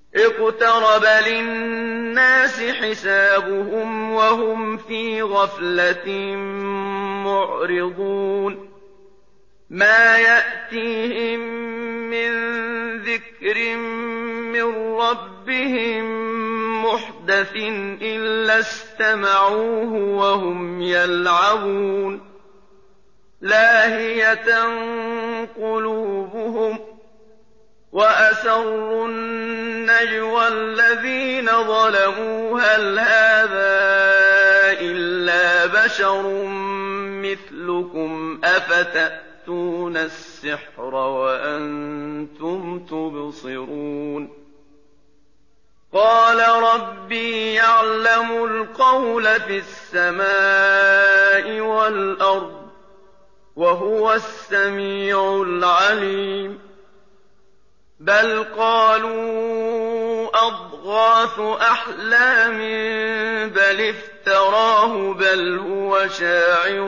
اقترب للناس حسابهم وهم في غفلة معرضون ما يأتيهم من ذكر من ربهم محدث إلا استمعوه وهم يلعبون لاهية قلوبهم وأسروا النجوى الذين ظلموا هل هذا إلا بشر مثلكم أفتأتون السحر وأنتم تبصرون قال ربي يعلم القول في السماء والأرض وهو السميع العليم بل قالوا أضغاث أحلام بل افتراه بل هو شاعر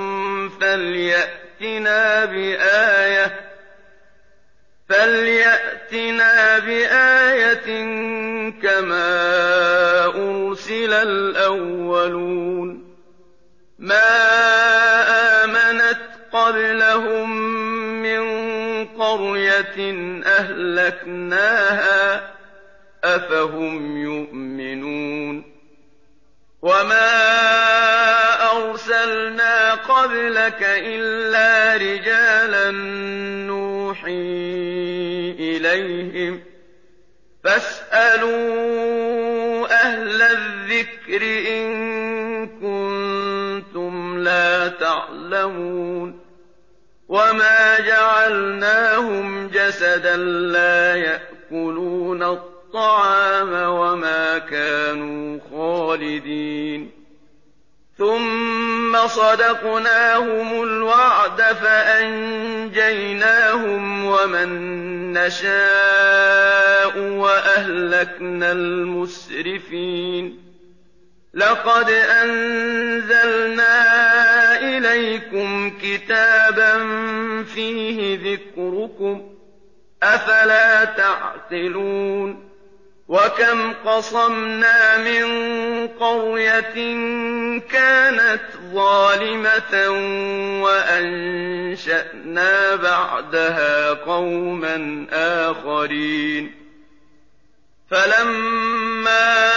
فليأتنا بآية كما أرسل الأولون ما آمنت قبلهم من قرية أهلكناها أفهم يؤمنون وما أرسلنا قبلك إلا رجالا نوحي إليهم فاسألوا أهل الذكر إن كنتم لا تعلمون وما جعلناهم جسدا لا يأكلون الطعام وما كانوا خالدين ثم صدقناهم الوعد فأنجيناهم ومن نشاء وأهلكنا المسرفين لقد أنزلنا إليكم كتابا فيه ذكركم أفلا تعقلون وكم قصمنا من قرية كانت ظالمة وأنشأنا بعدها قوما آخرين فلما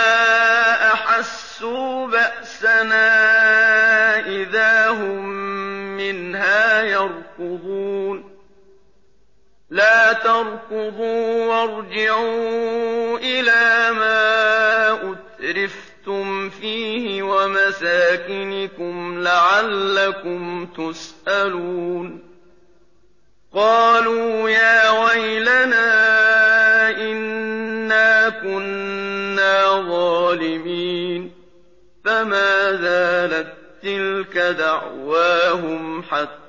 أحسوا بأسنا إذا هم منها يركضون لا تركضوا وارجعوا إلى ما أترفتم فيه ومساكنكم لعلكم تسألون قالوا يا ويلنا إنا كنا ظالمين فما زالت تلك دعواهم حتى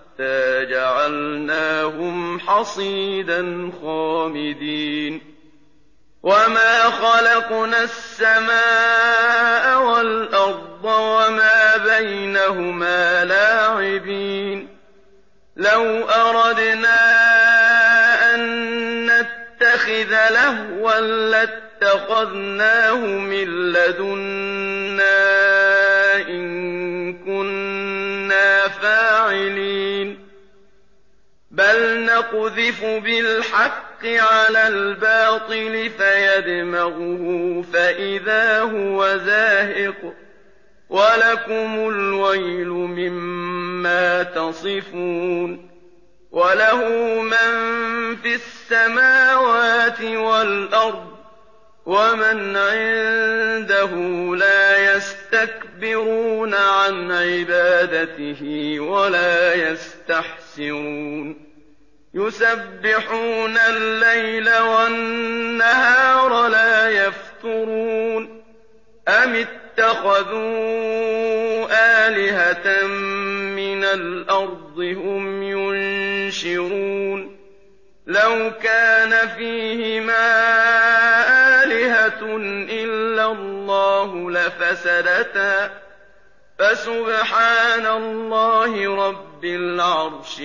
جعلناهم حصيدا خامدين وما خلقنا السماء والأرض وما بينهما لاعبين لو أردنا أن نتخذ لهوا لاتخذناه من لدنا إن كنا فاعلين بل نقذف بالحق على الباطل فيدمغه فإذا هو زاهق ولكم الويل مما تصفون وله من في السماوات والأرض ومن عنده لا يستكبرون عن عبادته ولا يستحسرون يسبحون الليل والنهار لا يفترون أم اتخذوا آلهة من الأرض هم ينشرون لو كان فيهما آلهة إلا الله لفسدتا فسبحان الله رب العرش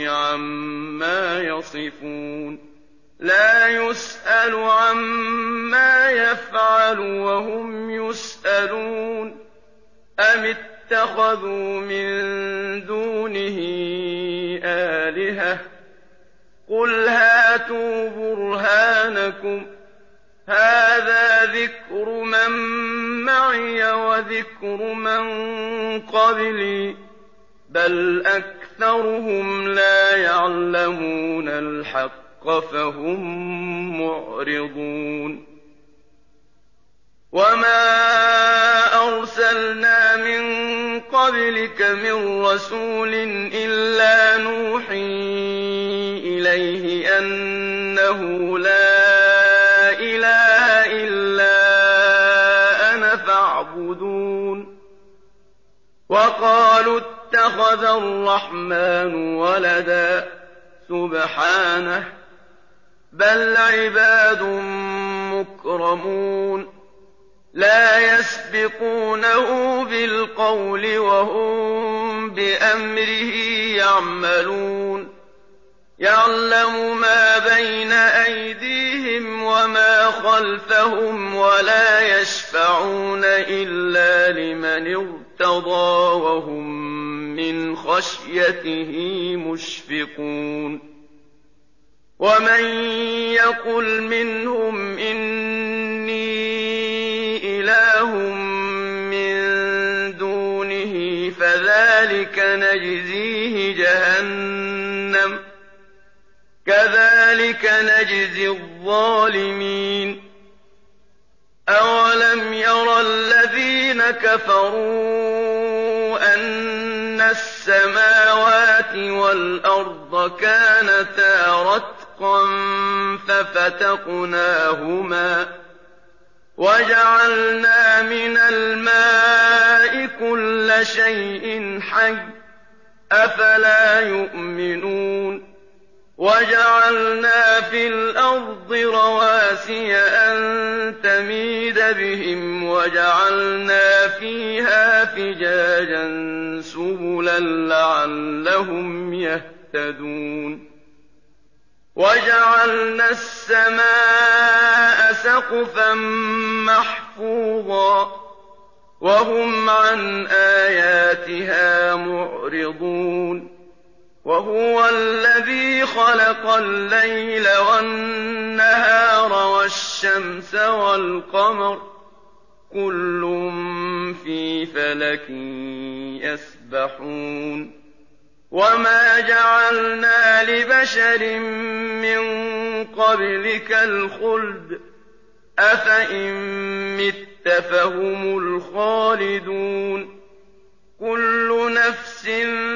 عما يصفون لا يسأل عما يفعل وهم يسألون أم اتخذوا من دونه آلهة قل هاتوا برهانكم هذا ذكر من معي وذكر من قبلي بل أكثرهم لا يعلمون الحق فهم معرضون وما أرسلنا من قبلك من رسول إلا نوحي إليه أنه لا إله إلا أنا فاعبدون وقالوا اتخذ الرحمن ولدا سبحانه بل عباد مكرمون لا يسبقونه بالقول وهم بأمره يعملون يعلم ما بين أيديهم وما خلفهم ولا يشفعون إلا لمن ارتضى وهم من خشيته مشفقون ومن يقل منهم إني إله من دونه فذلك نجزيه جهنم كذلك نجزي الظالمين أولم ير الذين كفروا أن السماوات والأرض كانتا رتقا ففتقناهما وجعلنا من الماء كل شيء حي أفلا يؤمنون وجعلنا في الأرض رواسي أن تميد بهم وجعلنا فيها فجاجا سبلا لعلهم يهتدون وجعلنا السماء سقفا محفوظا وهم عن آياتها معرضون وهو الذي خلق الليل والنهار والشمس والقمر كل في فلك يسبحون وما جعلنا لبشر من قبلك الخلد أفإن مت فهم الخالدون كل نفس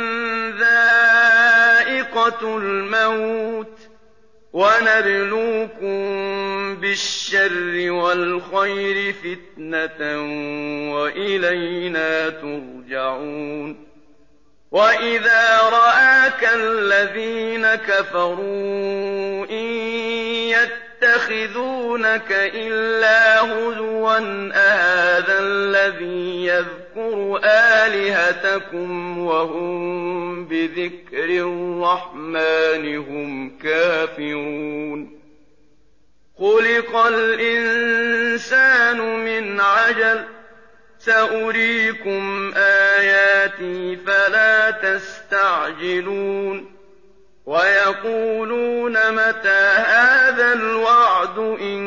ذائقة الموت ونبلوكم بالشر والخير فتنة وإلينا ترجعون وإذا رآك الذين كفروا إن يتخذونك إلا هزوا أهذا الذي يذكر آلهتكم وهم بذكر الرحمن هم كافرون خلق الإنسان من عجل سأريكم آياتي فلا تستعجلون ويقولون متى هذا الوعد إن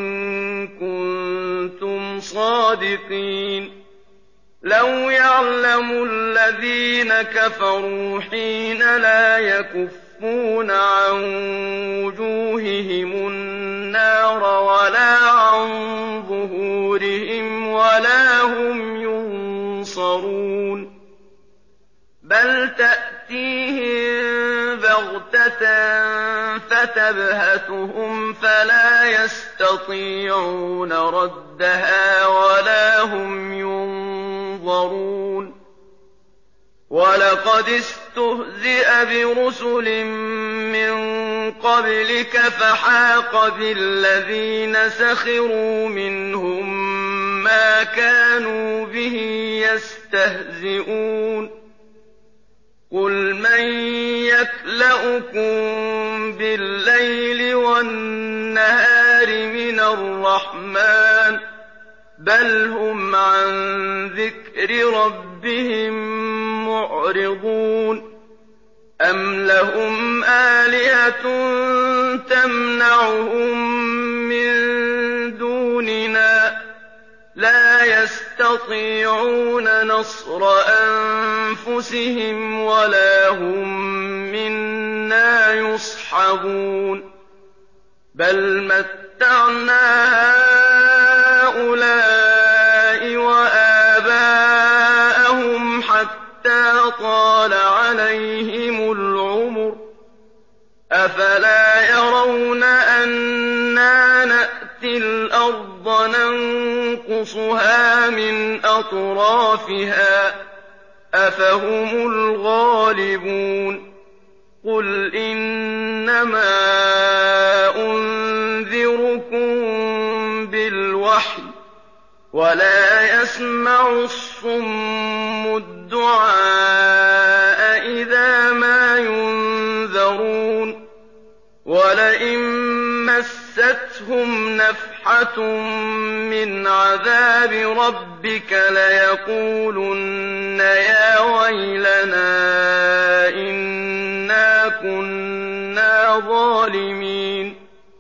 كنتم صادقين لو يعلم الذين كفروا حين لا يكفون عن وجوههم النار ولا عن ظهورهم ولا هم ينصرون بل تأتيهم بغتة فتبهتهم فلا يستطيعون ردها ولا هم ينظرون ولقد استهزئ برسل من قبلك فحاق بالذين سخروا منهم ما كانوا به يستهزئون قل من يكلؤكم بالليل والنهار من الرحمن بل هم عن ذكر ربهم معرضون أم لهم آلهة تمنعهم من دوننا لا يستطيعون نصر أنفسهم ولا هم منا يصحبون بل متعنا هؤلاء وآباءهم حتى طال عليهم العمر أفلا يرون أنا نأتي الأرض ننقصها من أطرافها أفهم الغالبون قل إنما أنذركم بالوحي ولا يسمع الصم الدعاء إذا ما ينذرون ولئن مستهم نفحة من عذاب ربك ليقولن يا ويلنا إنا كنا ظالمين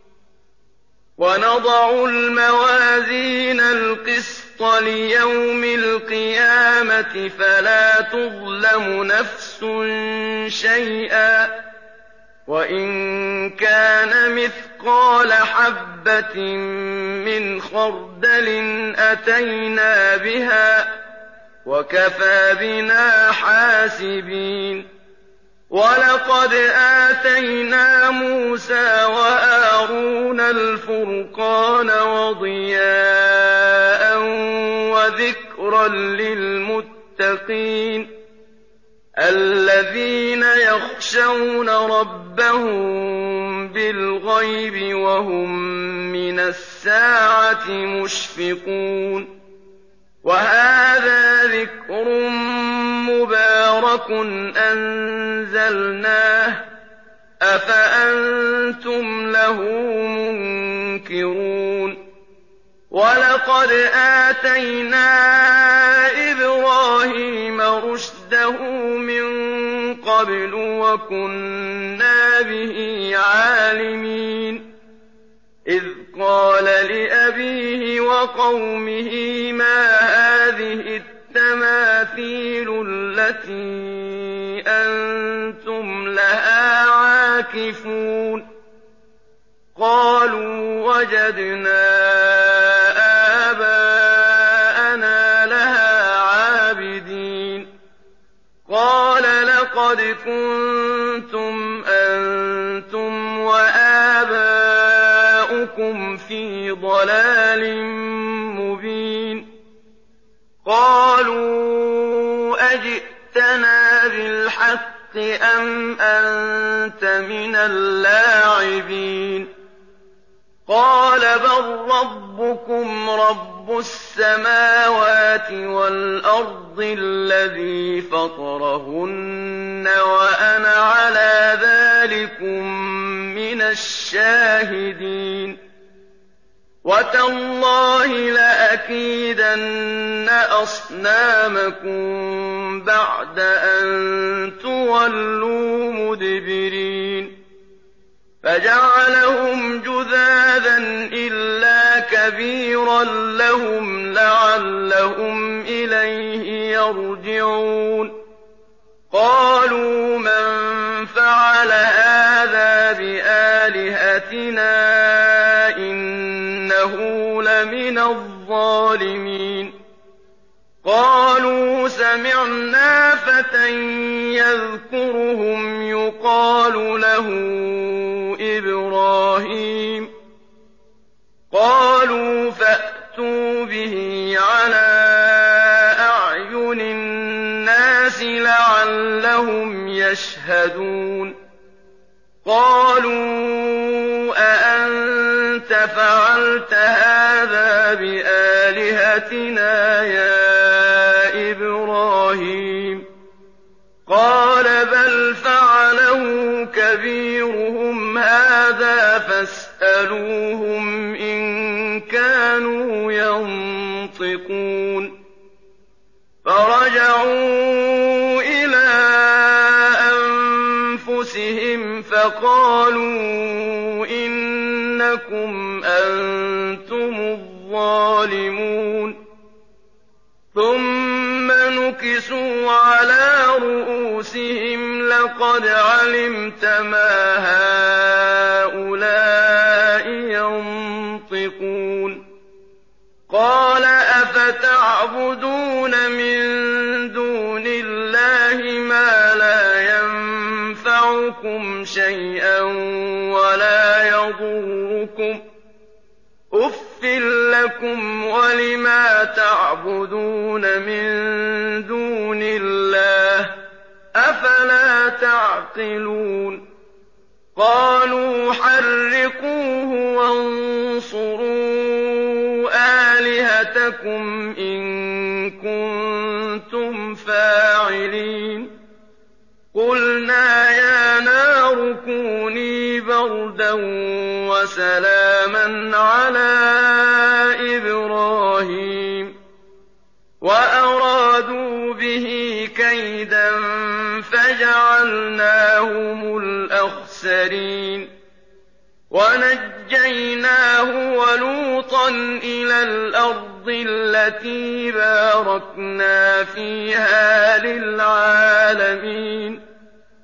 ونضع الموازين القسط ليوم القيامة فلا تظلم نفس شيئا وإن كان مثقال حبة من خردل أتينا بها وكفى بنا حاسبين ولقد آتينا موسى وهارون الفرقان وضياء وذكرا للمتقين الذين يخشون ربهم بالغيب وهم من الساعة مشفقون وهذا ذكر مبارك أنزلناه أفأنتم له منكرون ولقد آتينا إبراهيم رشده من قبل وكنا به عالمين إذ قال لأبيه وقومه ما هذه التماثيل التي أنتم لها عاكفون قالوا وجدنا آباءنا لها عابدين قال لقد كنتم أنتم وآباؤكم في ضلال مبين قالوا أجئتنا بالحق أم أنت من اللاعبين قال بل ربكم رب السماوات والأرض الذي فطرهن وأنا على ذلكم من الشاهدين وتالله لأكيدن أصنامكم بعد أن تولوا مدبرين فجعلهم جذاذا إلا كبيرا لهم لعلهم إليه يرجعون قالوا من فعل هذا بآلهتنا إنه لمن الظالمين قالوا سمعنا فتى يذكرهم يقال له إبراهيم قالوا فأتوا به على أعين الناس لعلهم يشهدون قالوا أأنت فعلت هذا بآلهتنا يا إبراهيم قال بل فعله كبيرهم هذا فاسألوهم إن كانوا ينطقون ينطقون فرجعوا إلى أنفسهم فقالوا إنكم أنتم الظالمون ثم نكسوا على رؤوسهم لقد علمت ما هؤلاء ينطقون قال أفتعبدون من دون الله ما لا ينفعكم شيئا ولا يضركم أُفٍّ لكم ولما تعبدون من دون الله أفلا تعقلون قالوا حرقوه وانصروا آلهتكم إن كنتم فاعلين قلنا يا نار كوني بردا وسلاما على إبراهيم وأرادوا به كيدا فجعلناهم الأخسرين ونجيناه ولوطا إلى الأرض التي باركنا فيها للعالمين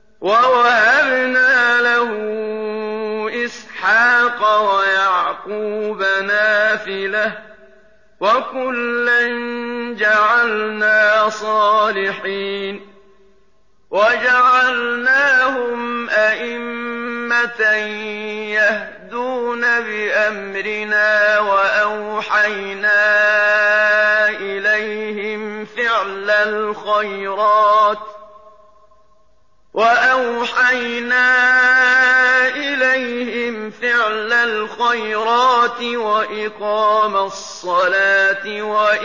ووهبنا له إسحاق ويعقوب نافلة وكلا جعلنا صالحين وجعلناهم أئمة يهدون بأمرنا وأوحينا إليهم فعل الخيرات وإقام الصلاة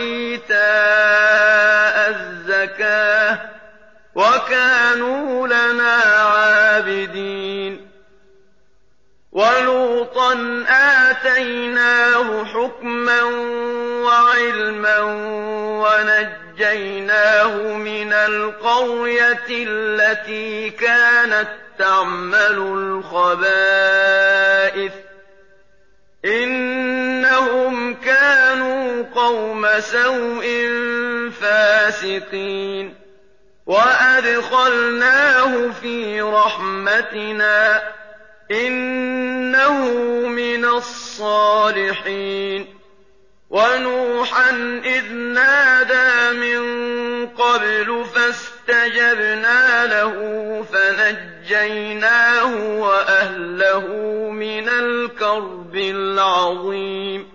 وإيتاء الزكاة وكانوا لنا عابدين ولوطا آتيناه حكما وعلما ونجيناه من القرية التي كانت تعمل الخبائث إنهم كانوا قوم سوء فاسقين وأدخلناه في رحمتنا إنه من الصالحين ونوحا إذ نادى من قبل فاستجبنا له فنجيناه وأهله من الكرب العظيم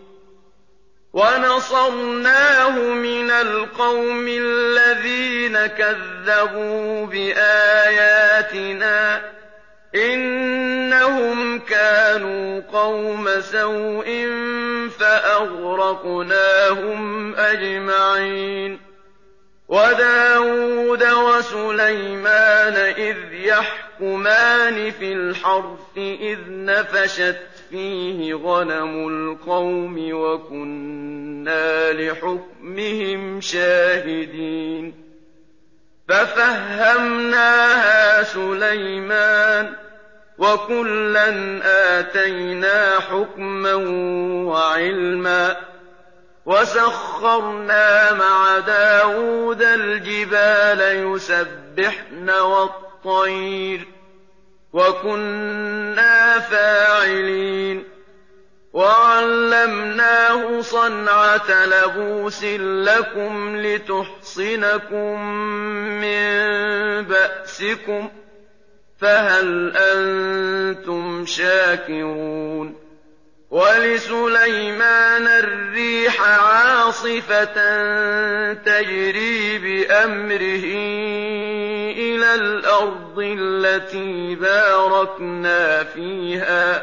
ونصرناه من القوم الذين كذبوا بآياتنا إنهم كانوا قوم سوء فأغرقناهم أجمعين وداود وسليمان إذ يحكمان في الحرث إذ نفشت فيه غنم القوم وكنا لحكمهم شاهدين ففهمناها سليمان وكلا آتينا حكما وعلما وسخرنا مع داود الجبال يسبحن والطير وكنا فاعلين وعلمناه صنعة لبوس لكم لتحصنكم من بأسكم فهل أنتم شاكرون ولسليمان الريح عاصفة تجري بأمره إلى الأرض التي باركنا فيها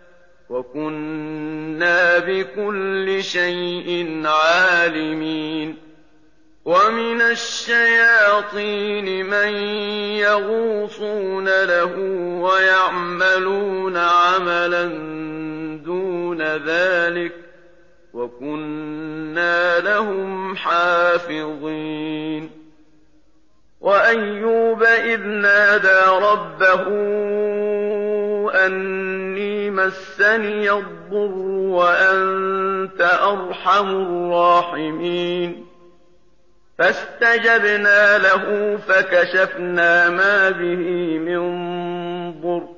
وكنا بكل شيء عالمين ومن الشياطين من يغوصون له ويعملون عملا دون ذلك وكنا لَهُمْ حَافِظِينَ وَأَيُّوبَ إِذْ نَادَىٰ رَبَّهُ أَنِّي مَسَّنِيَ الضُّرُّ وَأَنتَ أَرْحَمُ الرَّاحِمِينَ فَاسْتَجَبْنَا لَهُ فَكَشَفْنَا مَا بِهِ مِن ضُرٍّ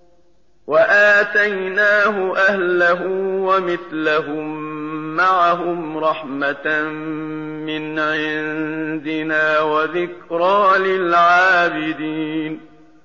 وَآتَيْنَاهُ أَهْلَهُ وَمِثْلَهُم مَّعَهُمْ رَحْمَةً مِّنْ عِندِنَا وَذِكْرَىٰ لِلْعَابِدِينَ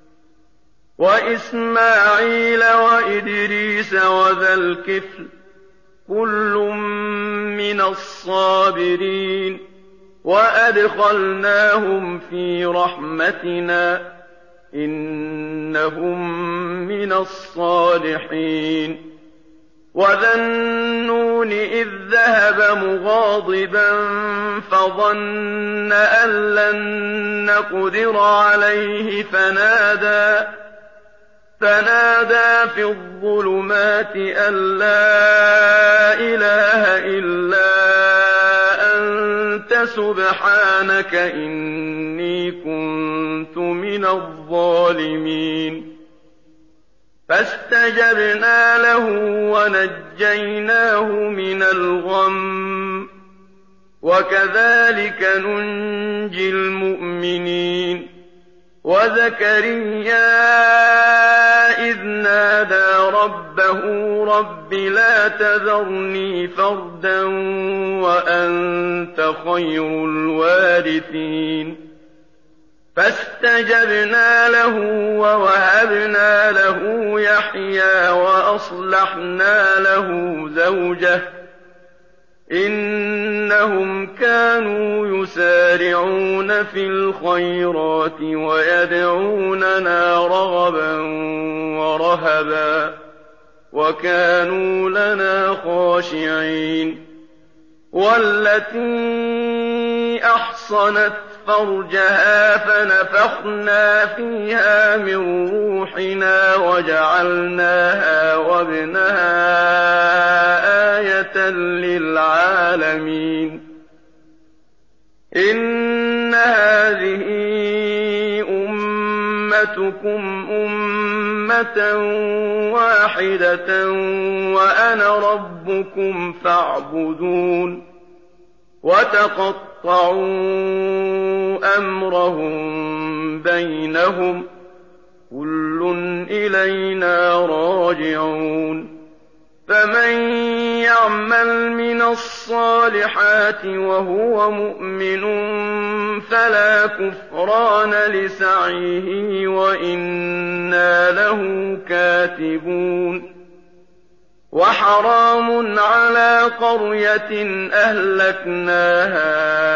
وَإِسْمَاعِيلَ وَإِدْرِيسَ وَذَا الْكِفْلِ كُلٌّ مِّنَ الصَّابِرِينَ وَأَدْخَلْنَاهُمْ فِي رَحْمَتِنَا ۖ إِنَّهُم مِّنَ الصَّالِحِينَ وَذَا النُّونِ إِذ ذَّهَبَ مُغَاضِبًا فَظَنَّ أَن لَّن نَّقْدِرَ عَلَيْهِ فَنَادَىٰ فِي الظُّلُمَاتِ أَن لَّا إِلَٰهَ إِلَّا أَنتَ سُبْحَانَكَ إِنِّي كُنتُ مِنَ الظَّالِمِينَ فَاسْتَجَبْنَا لَهُ وَنَجَّيْنَاهُ مِنَ الْغَمِّ ۚ وَكَذَٰلِكَ نُنجِي الْمُؤْمِنِينَ وَزَكَرِيَّا إِذْ نَادَىٰ رَبَّهُ رَبِّ لَا تَذَرْنِي فَرْدًا وَأَنتَ خَيْرُ الْوَارِثِينَ فَاسْتَجَبْنَا لَهُ وَوَهَبْنَا لَهُ يَحْيَىٰ وَأَصْلَحْنَا لَهُ زَوْجَهُ ۚ إِنَّهُمْ كَانُوا يُسَارِعُونَ فِي الْخَيْرَاتِ وَيَدْعُونَنَا رَغَبًا وَرَهَبًا وَكَانُوا لَنَا خَاشِعِينَ وَالَّتِي أَحْصَنَتْ فَرْجَهَا فَنَفَخْنَا فِيهَا مِن رُّوحِنَا وَجَعَلْنَاهَا وَابْنَهَا آيَةً لِّلْعَالَمِينَ إِنَّ هَٰذِهِ أُمَّتُكُمْ أُمَّةً وَاحِدَةً وَأَنَا رَبُّكُمْ فَاعْبُدُونِ وَتَقَطَّعُوا أَمْرَهُم بَيْنَهُمْ ۖ كُلٌّ إِلَيْنَا رَاجِعُونَ فَمَن يَعْمَلْ مِنَ الصَّالِحَاتِ وَهُوَ مُؤْمِنٌ فَلَا كُفْرَانَ لِسَعْيِهِ وَإِنَّا لَهُ كَاتِبُونَ وَحَرَامٌ عَلَىٰ قَرْيَةٍ أَهْلَكْنَاهَا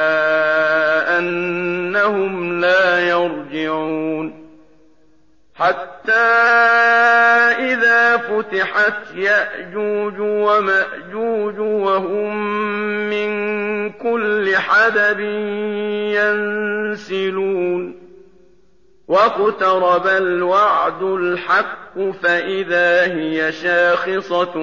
أَنَّهُمْ لَا يَرْجِعُونَ حَتَّىٰ إِذَا فُتِحَتْ يَأْجُوجُ وَمَأْجُوجُ وَهُم مِّن كُلِّ حَدَبٍ يَنسِلُونَ وَاقْتَرَبَ الْوَعْدُ الْحَقُّ فَإِذَا هِيَ شَاخِصَةٌ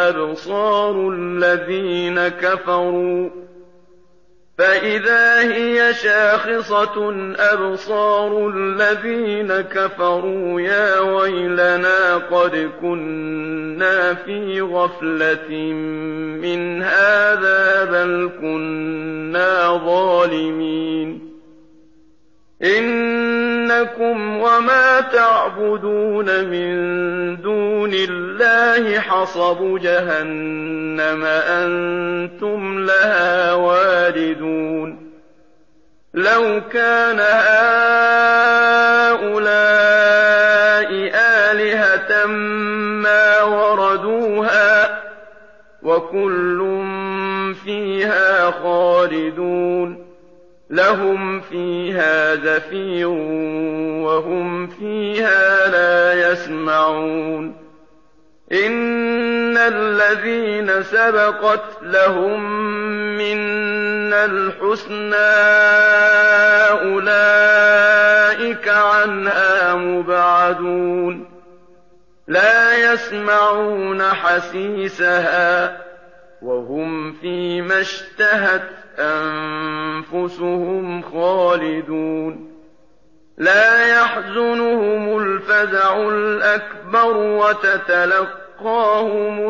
أَبْصَارُ الَّذِينَ كَفَرُوا يَا وَيْلَنَا قَدْ كُنَّا فِي غَفْلَةٍ مِّنْ هَٰذَا بَلْ كُنَّا ظَالِمِينَ إِنَّكُمْ وَمَا تَعْبُدُونَ مِن دُونِ اللَّهِ حَصَبُ جَهَنَّمَ أَنتُمْ لَهَا وَارِدُونَ لَوْ كَانَ هَٰؤُلَاءِ آلِهَةً مَّا وَرَدُوهَا ۖ وَكُلٌّ فِيهَا خَالِدُونَ لَهُمْ فِيهَا زَفِيرٌ وَهُمْ فِيهَا لَا يَسْمَعُونَ إِنَّ الَّذِينَ سَبَقَتْ لَهُم مِّنَّا الْحُسْنَىٰ أُولَٰئِكَ عَنْهَا مُبْعَدُونَ لَا يَسْمَعُونَ حَسِيسَهَا ۖ وهم فيما اشتهت أنفسهم خالدون لا يحزنهم الفزع الأكبر وتتلقاهم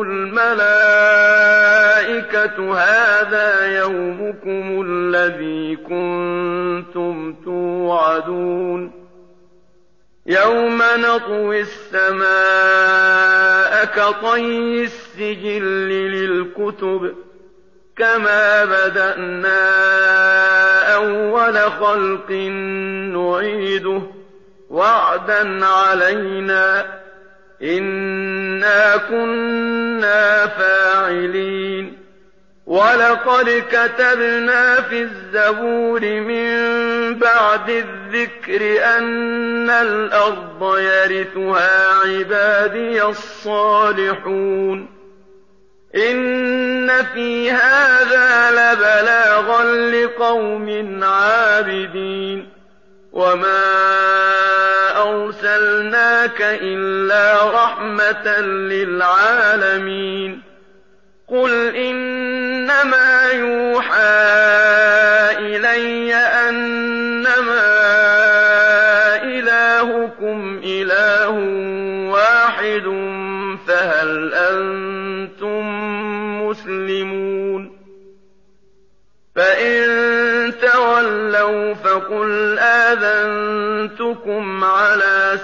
الملائكة هذا يومكم الذي كنتم توعدون يوم نطوي السماء كطي السجل للكتب كما بدأنا أول خلق نعيده وعدا علينا إنا كنا فاعلين ولقد كتبنا في الزبور من بعد الذكر أن الأرض يرثها عبادي الصالحون إن في هذا لبلاغا لقوم عابدين وما أرسلناك إلا رحمة للعالمين قل إنما يوحى إلي أنما إلهكم إله واحد فهل أنتم مسلمون فإن تولوا فقل آذنتكم على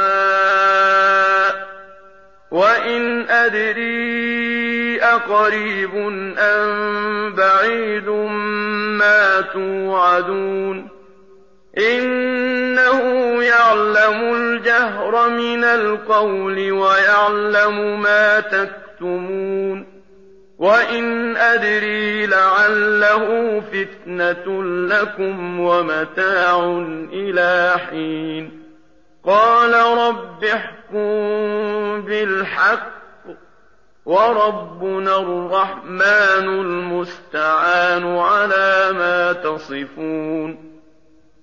سواء وإن أدري أقريب أم بعيد ما توعدون إنه يعلم الجهر من القول ويعلم ما تكتمون وإن أدري لعله فتنة لكم ومتاع إلى حين قال رب احكم بالحق وربنا الرحمن المستعان على ما تصفون